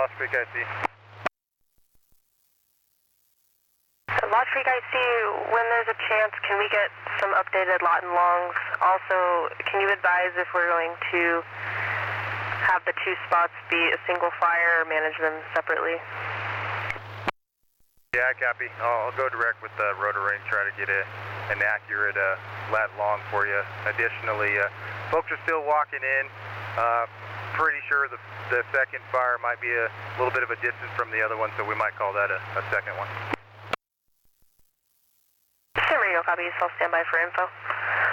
Lost Creek IC. Lost Creek IC, when there's a chance, can we get some updated lot and longs? Also, can you advise if we're going to have the two spots be a single fire or manage them separately? Yeah, copy. I'll go direct with Rotary and try to get an accurate lat long for you. Additionally, folks are still walking in. Pretty sure the second fire might be a little bit of a distance from the other one, so we might call that a second one. Radio copy, so I'll stand by for info.